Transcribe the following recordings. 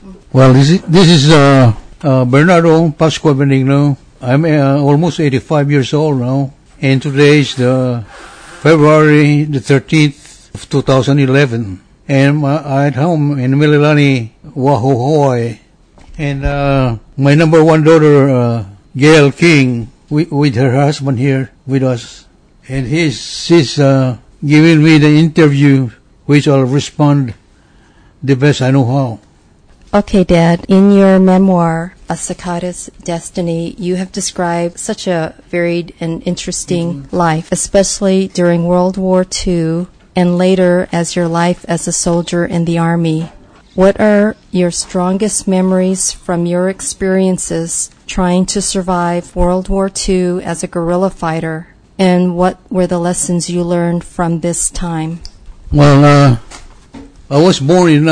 Well, this is Bernardo Pascua Benigno. I'm almost 85 years old now, and today is the February the 13th of 2011, and I'm at home in Mililani, Oahu, Hawaii, and my number one daughter, Gail King, with her husband here with us, and she's giving me the interview, which I'll respond the best I know how. Okay, Dad, in your memoir, A Cicada's Destiny, you have described such a varied and interesting life, especially during World War II and later as your life as a soldier in the Army. What are your strongest memories from your experiences trying to survive World War II as a guerrilla fighter, and what were the lessons you learned from this time? Well, I was born in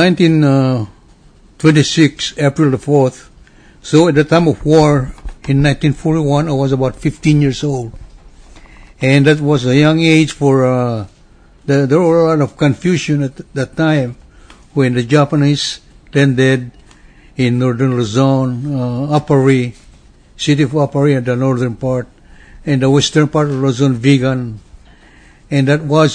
1926, April the 4th. So at the time of war, in 1941, I was about 15 years old. And that was a young age for, there were a lot of confusion at that time when the Japanese landed in northern Luzon, Apari, city of Apari at the northern part, and the western part of Luzon, Vigan. And that was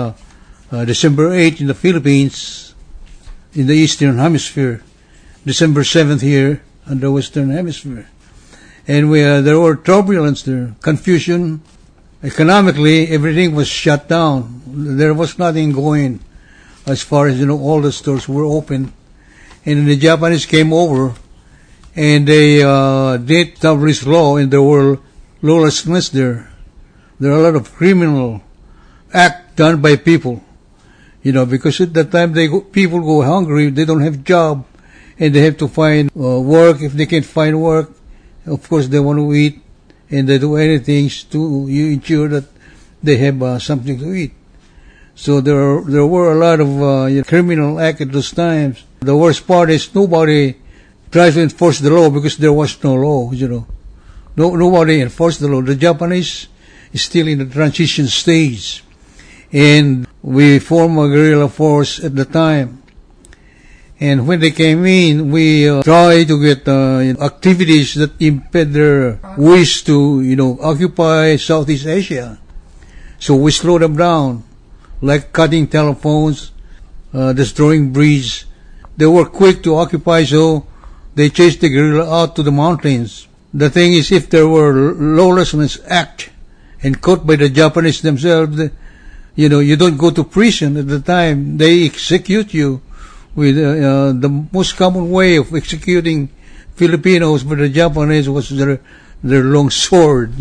December 8th in the Philippines, in the Eastern Hemisphere. December 7th here in the Western Hemisphere. And there were turbulence there, confusion. Economically, everything was shut down. There was nothing going as far as, all the stores were open. And the Japanese came over and they did establish law, and there were lawlessness there. There are a lot of criminal act done by people, because at that time people go hungry, they don't have job, and they have to find work. If they can't find work, of course they want to eat, and they do anything to ensure that they have something to eat. So there were a lot of criminal act at those times. The worst part is nobody tries to enforce the law because there was no law. Nobody enforced the law. The Japanese is still in the transition stage, and we formed a guerrilla force at the time. And when they came in, we tried to get activities that impede their wish to, occupy Southeast Asia. So we slowed them down, like cutting telephones, destroying bridges. They were quick to occupy, so they chased the guerrilla out to the mountains. The thing is, if there were lawlessness act and caught by the Japanese themselves, you don't go to prison at the time. They execute you with the most common way of executing Filipinos by the Japanese was their long sword,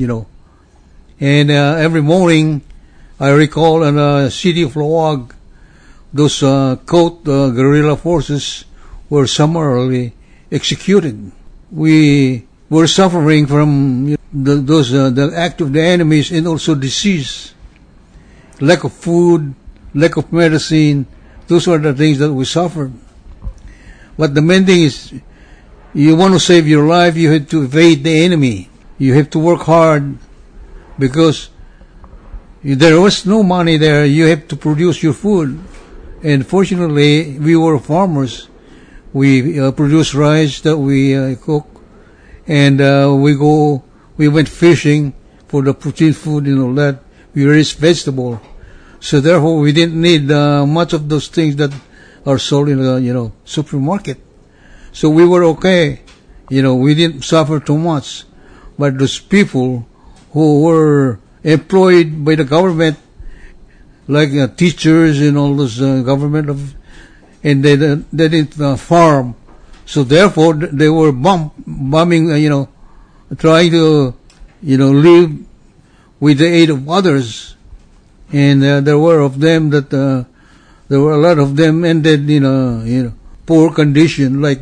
And every morning, I recall in the city of Loag, those caught guerrilla forces were summarily executed. We were suffering from the act of the enemies, and also disease, lack of food, lack of medicine. Those were the things that we suffered. But the main thing is, you want to save your life, you have to evade the enemy. You have to work hard, because there was no money there. You have to produce your food. And fortunately, we were farmers. We produce rice that we cook, and we went fishing for the protein food and all that. We raised vegetable. So therefore, we didn't need much of those things that are sold in the supermarket. So we were okay. We didn't suffer too much. But those people who were employed by the government, like teachers and all those government and they didn't farm. So therefore, they were bombing, trying to, live with the aid of others. And there were of them that there were a lot of them ended in poor condition, like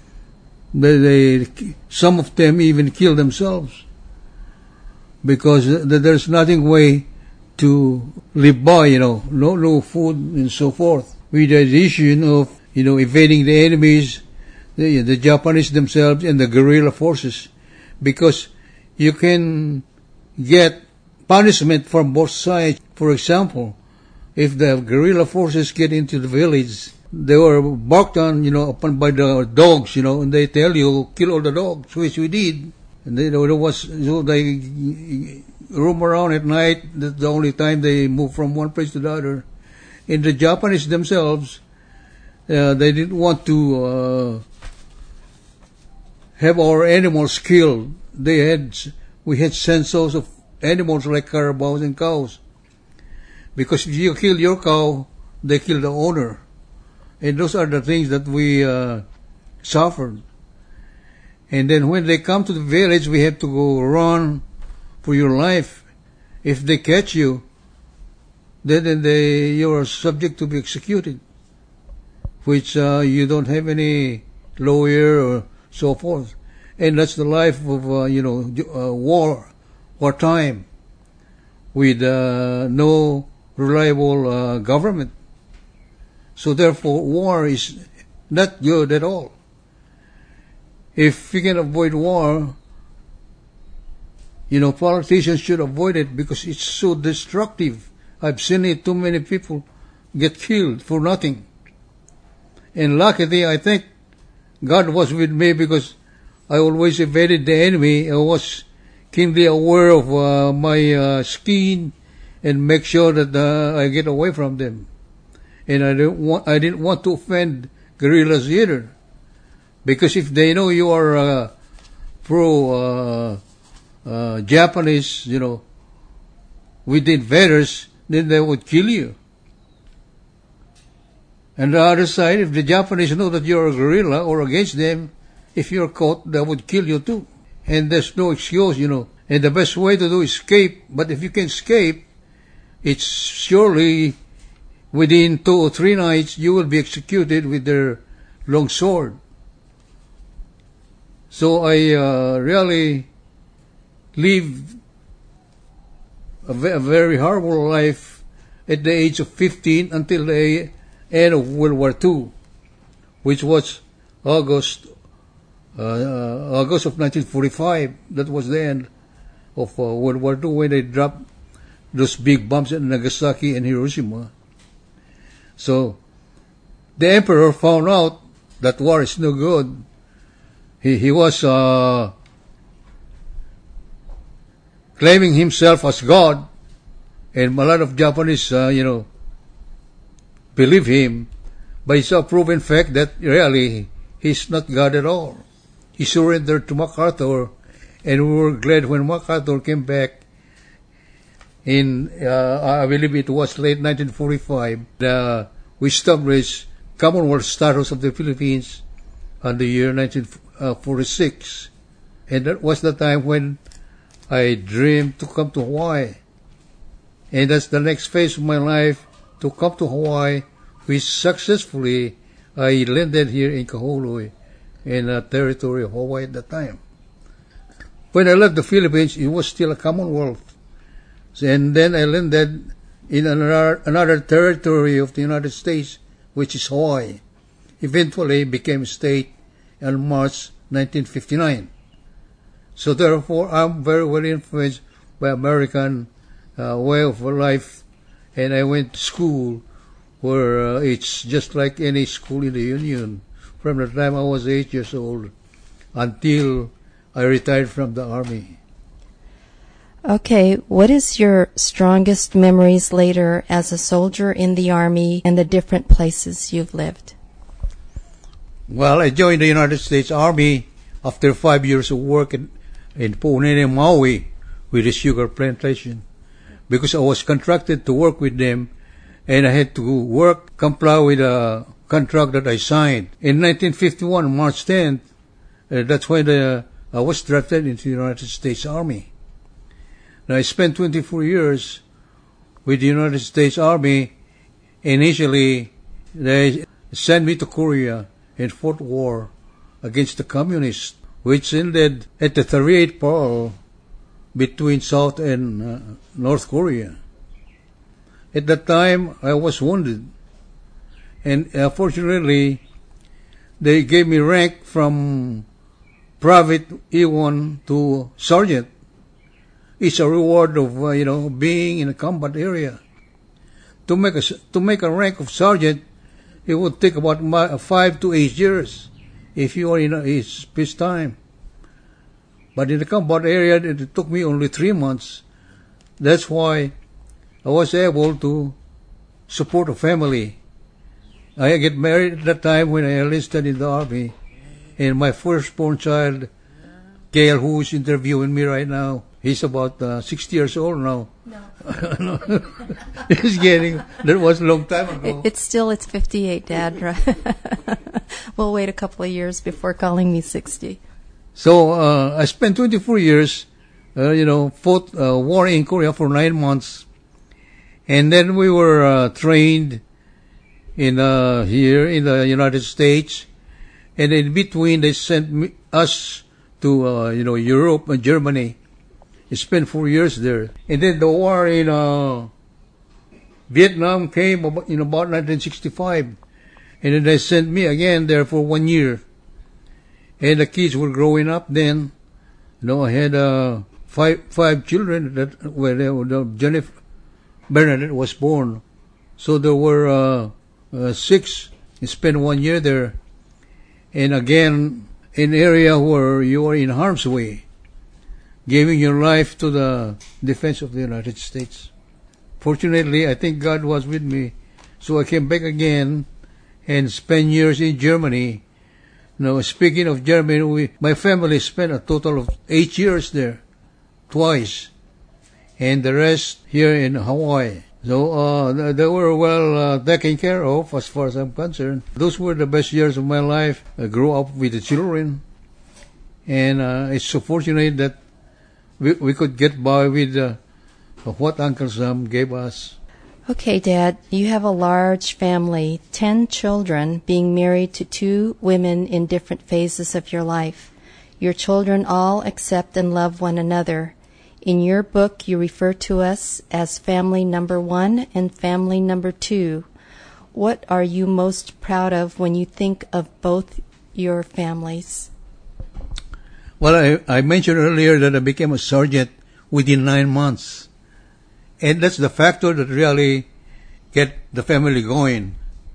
some of them even killed themselves because there's nothing way to live by, no food and so forth. With the addition of evading the enemies, the Japanese themselves and the guerrilla forces, because you can get punishment from both sides. For example, if the guerrilla forces get into the village they were barked on, upon by the dogs, and they tell you, kill all the dogs, which we did. And they roam around at night. That's the only time they move from one place to the other. And the Japanese themselves, they didn't want to have our animals killed. We had census of animals like carabaos and cows. Because if you kill your cow, they kill the owner. And those are the things that we suffered. And then when they come to the village, we have to go run for your life. If they catch you, then you are subject to be executed, which you don't have any lawyer or so forth. And that's the life of wartime, with no reliable government. So therefore, war is not good at all. If we can avoid war, politicians should avoid it because it's so destructive. I've seen it, too many people get killed for nothing. And luckily, I think God was with me because I always evaded the enemy. I was keenly aware of my skin and make sure that I get away from them. And I didn't want to offend guerrillas either. Because if they know you are pro-Japanese, with the invaders, then they would kill you. And the other side, if the Japanese know that you're a guerrilla or against them, if you're caught, they would kill you too. And there's no excuse, And the best way to do is escape. But if you can escape, it's surely within 2 or 3 nights you will be executed with their long sword. So I really lived a very horrible life at the age of 15 until the end of World War II, which was August of 1945. That was the end of World War II when they dropped those big bombs at Nagasaki and Hiroshima. So the emperor found out that war is no good. He was claiming himself as God, and a lot of Japanese, believe him, but it's a proven fact that really he's not God at all. He surrendered to MacArthur, and we were glad when MacArthur came back in, I believe it was late 1945, we established Commonwealth status of the Philippines on the year 1946. And that was the time when I dreamed to come to Hawaii. And that's the next phase of my life, to come to Hawaii, which successfully I landed here in Kahului, in the territory of Hawaii at the time. When I left the Philippines, it was still a Commonwealth. And then I landed in another territory of the United States, which is Hawaii. Eventually became a state in March 1959. So therefore, I'm very well influenced by American way of life, and I went to school where it's just like any school in the Union from the time I was 8 years old until I retired from the Army. Okay, what is your strongest memories later as a soldier in the Army and the different places you've lived? Well, I joined the United States Army after 5 years of work in Puunene, Maui, with a sugar plantation, because I was contracted to work with them, and I had to comply with a contract that I signed. In 1951, March 10th, that's when I was drafted into the United States Army. Now, I spent 24 years with the United States Army. Initially, they sent me to Korea and fought war against the communists, which ended at the 38th parallel between South and North Korea. At that time, I was wounded, and fortunately, they gave me rank from Private E1 to Sergeant. It's a reward of being in a combat area. To make a rank of sergeant, it would take about 5 to 8 years if you are in its peacetime. But in the combat area, it took me only 3 months. That's why I was able to support a family. I get married at that time when I enlisted in the army, and my firstborn child, Gail, who is interviewing me right now, he's about 60 years old now. No. He's getting, that was a long time ago. It's 58, Dad. Right? We'll wait a couple of years before calling me 60. So I spent 24 years, fought war in Korea for 9 months. And then we were trained in here in the United States. And in between, they sent us to, Europe and Germany. I spent 4 years there. And then the war in Vietnam came in about 1965. And then they sent me again there for 1 year. And the kids were growing up then. I had five children when Jennifer Bernadette was born. So there were 6. I spent 1 year there. And again, an area where you are in harm's way, giving your life to the defense of the United States. Fortunately, I think God was with me. So I came back again and spent years in Germany. Speaking of Germany, my family spent a total of 8 years there, twice, and the rest here in Hawaii. So they were well taken care of as far as I'm concerned. Those were the best years of my life. I grew up with the children, and it's so fortunate that we could get by with what Uncle Sam gave us. Okay, Dad, you have a large family, 10 children, being married to 2 women in different phases of your life. Your children all accept and love one another. In your book, you refer to us as family number 1 and family number 2. What are you most proud of when you think of both your families? Well, I mentioned earlier that I became a sergeant within 9 months. And that's the factor that really get the family going.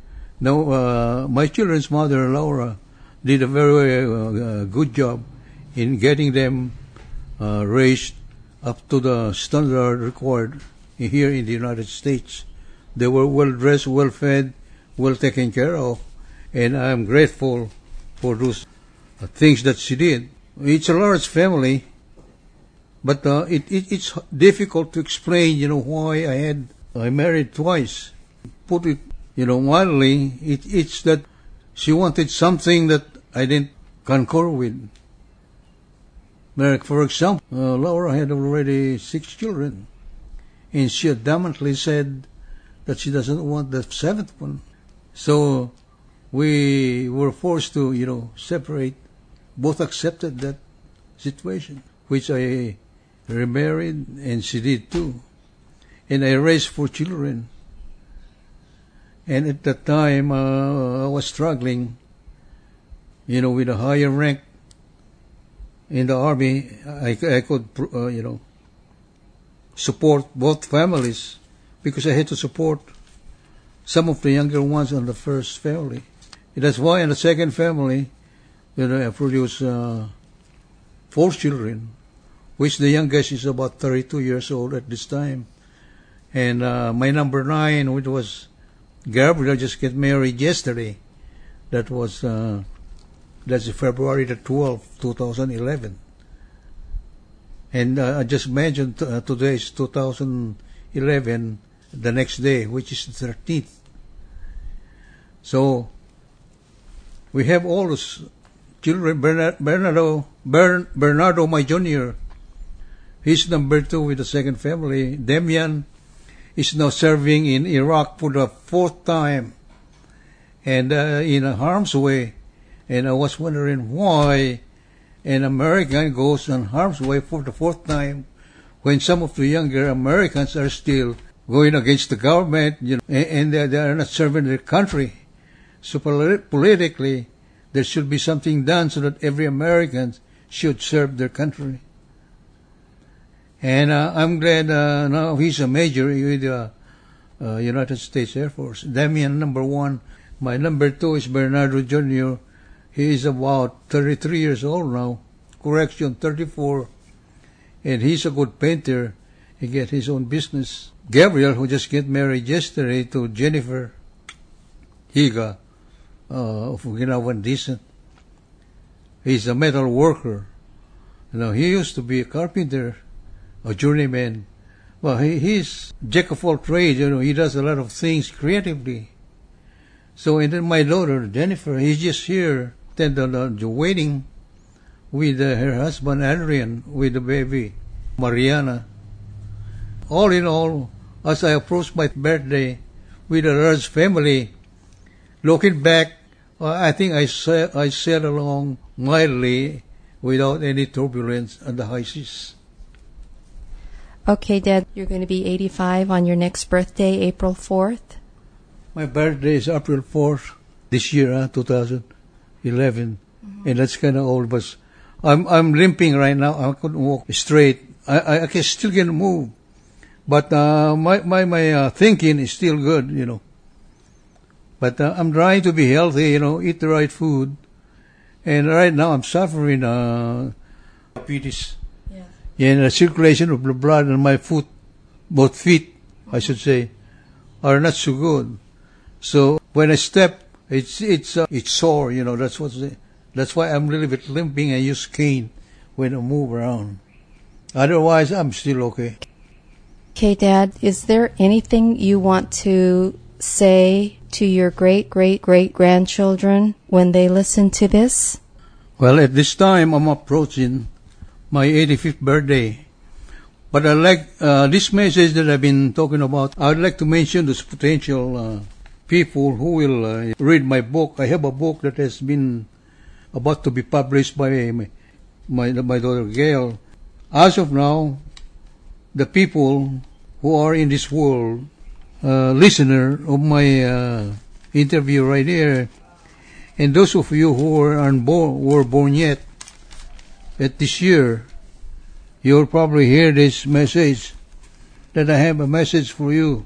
My children's mother, Laura, did a very good job in getting them raised up to the standard required here in the United States. They were well dressed, well fed, well taken care of, and I'm grateful for those things that she did. It's a large family, but it's difficult to explain, why I married twice. Put it, mildly, it's that she wanted something that I didn't concur with. Like, for example, Laura had already 6 children, and she adamantly said that she doesn't want the 7th one. So we were forced to, separate. Both accepted that situation, which I remarried, and she did too. And I raised 4 children. And at that time, I was struggling, with a higher rank in the army. I could, support both families because I had to support some of the younger ones on the first family. And that's why in the second family, I produced 4 children, which the youngest is about 32 years old at this time. And my number 9, which was Gabriel, just get married yesterday. That was that's February the 12th, 2011. And I just mentioned today is 2011, the next day, which is the 13th. So we have all those children. Bernardo, my junior, he's number 2 with the second family. Demian is now serving in Iraq for the 4th time, and in harm's way. And I was wondering why an American goes in harm's way for the 4th time when some of the younger Americans are still going against the government, and they are not serving their country. So politically, there should be something done so that every American should serve their country. And I'm glad now he's a major with the United States Air Force. Damian, number 1. My number 2 is Bernardo Jr. He is about 33 years old now. Correction, 34. And he's a good painter. He get his own business. Gabriel, who just get married yesterday to Jennifer Higa of Ginawan Decent. He's a metal worker. He used to be a carpenter, a journeyman. Well, he's jack of all trades. He does a lot of things creatively. So, and then my daughter, Jennifer, he's just here, attend the wedding with her husband, Adrian, with the baby, Mariana. All in all, as I approached my birthday with a large family, looking back, I think I sailed along mildly without any turbulence on the high seas. Okay, Dad, you're going to be 85 on your next birthday, April 4th? My birthday is April 4th this year, 2011, and that's kind of old. But I'm limping right now. I couldn't walk straight. I can still can move, but my thinking is still good, But I'm trying to be healthy, eat the right food, and right now I'm suffering diabetes. Yeah. And the circulation of the blood in my foot, both feet, I should say, are not so good. So when I step, it's sore. That's why I'm a little bit limping. I use cane when I move around. Otherwise, I'm still okay. Okay, Dad, is there anything you want to say to your great-great-great-grandchildren when they listen to this? Well, at this time, I'm approaching my 85th birthday. But I like this message that I've been talking about. I'd like to mention those potential people who will read my book. I have a book that has been about to be published by my daughter Gail. As of now, the people who are in this world, listener of my interview right here, and those of you who were born yet at this year, you'll probably hear this message, that I have a message for you,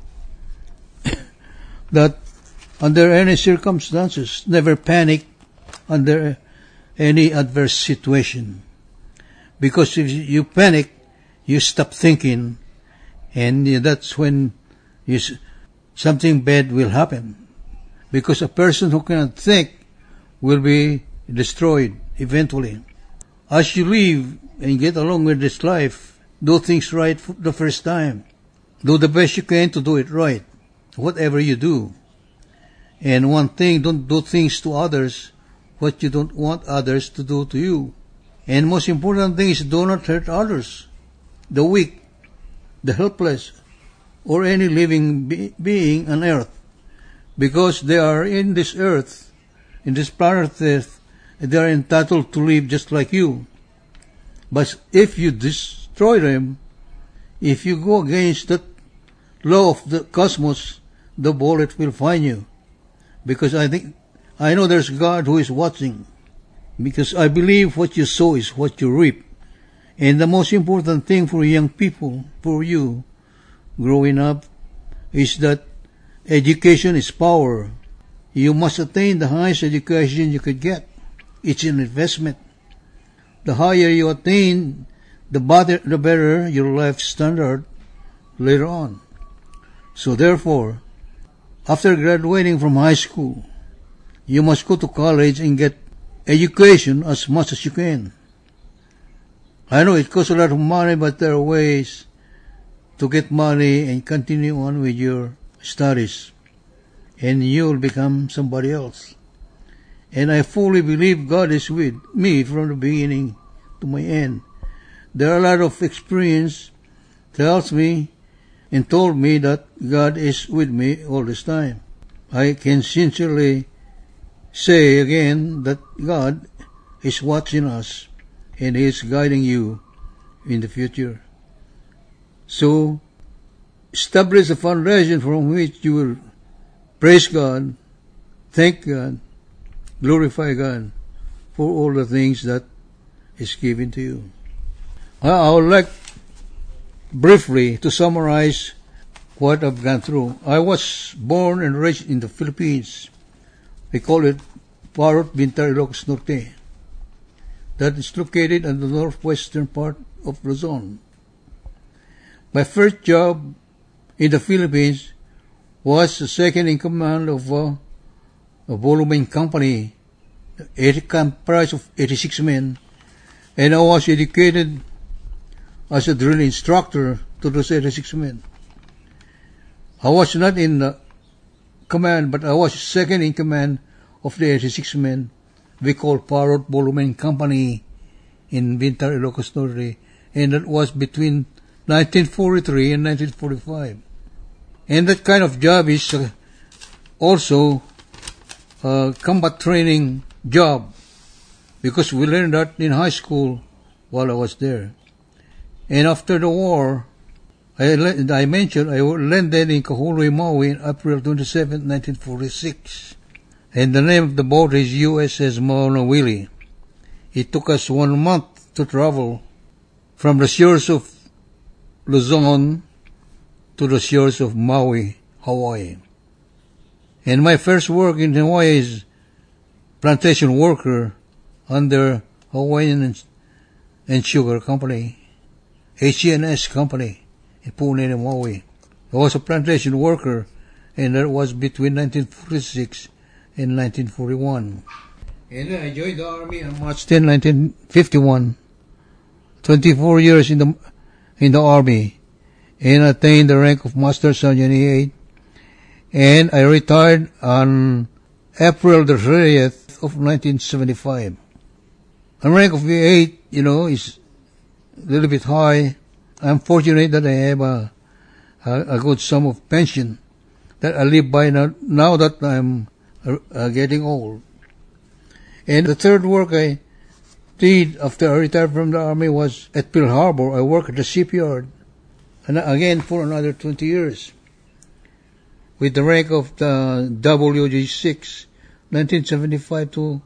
that under any circumstances, never panic under any adverse situation. Because if you panic, you stop thinking, and that's when something bad will happen. Because a person who cannot think will be destroyed eventually. As you live and get along with this life, do things right the first time. Do the best you can to do it right, whatever you do. And one thing, don't do things to others what you don't want others to do to you. And most important thing is, do not hurt others, the weak, the helpless, or any living being on earth. Because they are in this earth, in this planet Earth, and they are entitled to live just like you. But if you destroy them, if you go against that law of the cosmos, the bullet will find you. Because I know there's God who is watching. Because I believe what you sow is what you reap. And the most important thing for young people, for you, growing up, is that education is power. You must attain the highest education you could get. It's an investment. The higher you attain, the better your life standard later on. So therefore, after graduating from high school, you must go to college and get education as much as you can. I know it costs a lot of money, but there are ways to get money and continue on with your studies, and you will become somebody else. And I fully believe God is with me from the beginning to my end. There are a lot of experience tells me and told me that God is with me all this time. I can sincerely say again that God is watching us and He is guiding you in the future. So, establish a foundation from which you will praise God, thank God, glorify God for all the things that is given to you. I would like briefly to summarize what I've gone through. I was born and raised in the Philippines. We call it Parrot Bintar Ilocos Norte. That is located in the northwestern part of Luzon. My first job in the Philippines was the second in command of a volume company, comprised of 86 men, and I was educated as a drill instructor to those 86 men. I was not in the command, but I was second in command of the 86 men we call Parrot Volume Company in Bintar, Ilocos Norte, and that was between 1943 and 1945. And that kind of job is also a combat training job, because we learned that in high school while I was there. And after the war, I mentioned I landed in Kahului, Maui on April 27, 1946. And the name of the boat is USS Maunawili. It took us 1 month to travel from the shores of Luzon to the shores of Maui, Hawaii. And my first work in Hawaii is plantation worker under Hawaiian and Sugar Company, HNS Company in Pune, Maui. I was a plantation worker, and that was between 1946 and 1941. And then I joined the Army on March 10, 1951. 24 years in the Army, and attained the rank of Master Sergeant E8. And I retired on April the 30th of 1975. The rank of E8, is a little bit high. I'm fortunate that I have a good sum of pension that I live by now that I'm getting old. And the third work I did after I retired from the Army was at Pearl Harbor. I worked at the shipyard, and again for another 20 years, with the rank of the WG6, 1975 to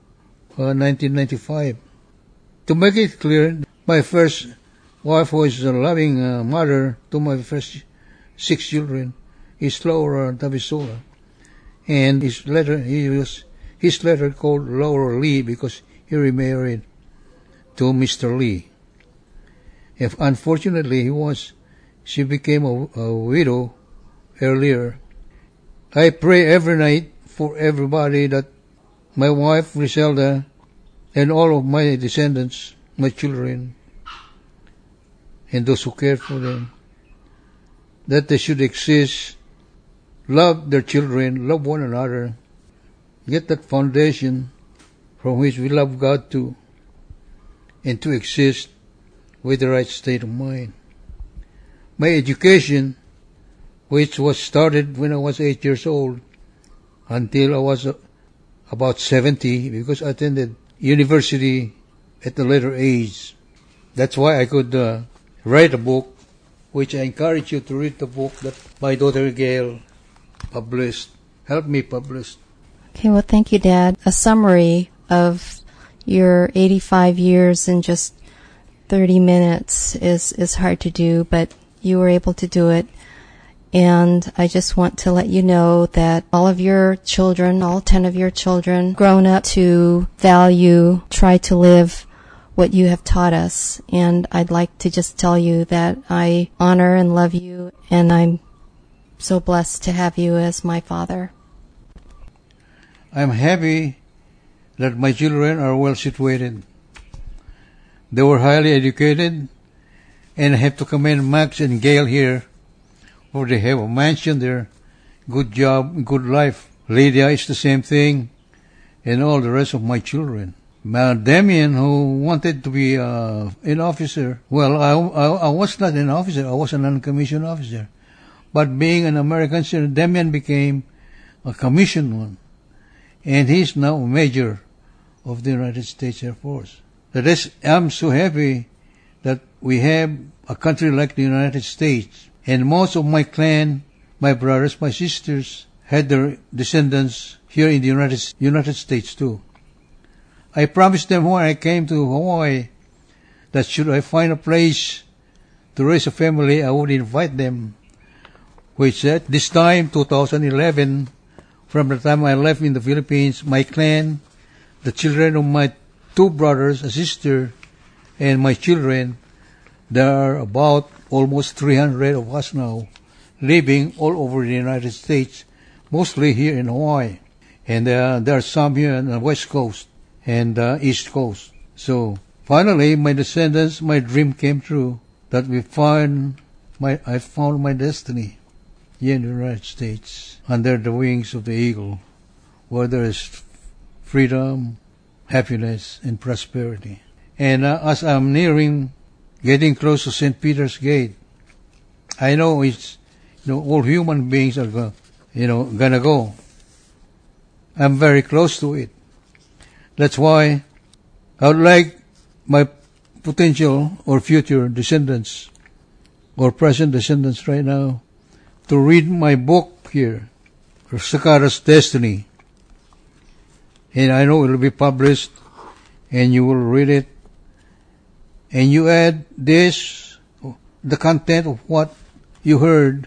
1995. To make it clear, my first wife was a loving mother to my first 6 children, is Laura Tavisola. And his letter called Laura Lee because he remarried to Mr. Lee. Unfortunately, she became a widow earlier. I pray every night for everybody that my wife, Griselda, and all of my descendants, my children, and those who care for them, that they should exist, love their children, love one another, get that foundation from which we love God too, and to exist with the right state of mind. My education, which was started when I was 8 years old, until I was about 70, because I attended university at a later age. That's why I could write a book, which I encourage you to read the book that my daughter Gail helped me publish. Okay, well, thank you, Dad. A summary of your 85 years in just 30 minutes is hard to do, but you were able to do it. And I just want to let you know that all of your children, all 10 of your children, grown up to value, try to live what you have taught us. And I'd like to just tell you that I honor and love you, and I'm so blessed to have you as my father. I'm happy that my children are well situated. They were highly educated, and I have to commend Max and Gail here, for they have a mansion there, good job, good life. Lydia is the same thing, and all the rest of my children. Damien, who wanted to be an officer, well, I was not an officer, I was a non-commissioned officer. But being an American citizen, Damien became a commissioned one, and he's now a major of the United States Air Force. I'm so happy that we have a country like the United States. And most of my clan, my brothers, my sisters, had their descendants here in the United States too. I promised them when I came to Hawaii that should I find a place to raise a family, I would invite them. Which at this time, 2011, from the time I left in the Philippines, my clan, the children of my 2 brothers, a sister, and my children, there are about almost 300 of us now, living all over the United States, mostly here in Hawaii. And there are some here on the West Coast and East Coast. So finally, my descendants, my dream came true that I found my destiny here in the United States under the wings of the eagle, where there is freedom, happiness, and prosperity. And as I'm getting close to St. Peter's Gate, I know all human beings are gonna go. I'm very close to it. That's why I would like my potential or future descendants or present descendants right now to read my book here, Sakara's Destiny. And I know it will be published and you will read it. And you add the content of what you heard,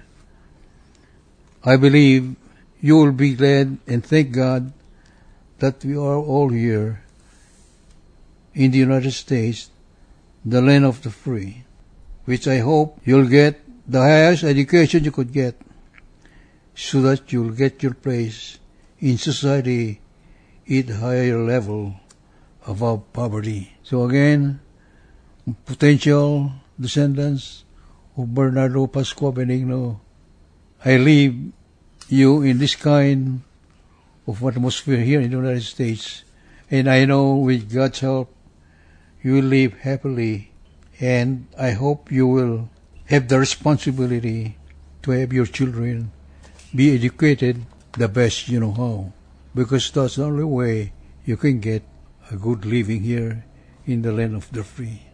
I believe you will be glad and thank God that we are all here in the United States, the land of the free, which I hope you'll get the highest education you could get so that you'll get your place in society at a higher level above poverty. So again, potential descendants of Bernardo Pascua Benigno, I leave you in this kind of atmosphere here in the United States, and I know with God's help you will live happily, and I hope you will have the responsibility to have your children be educated the best you know how, because that's the only way you can get a good living here in the land of the free.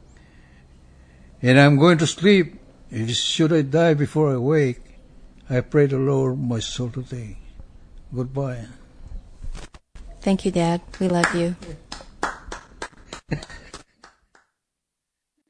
And I'm going to sleep. Should I die before I wake, I pray the Lord my soul to take. Goodbye. Thank you, Dad. We love you.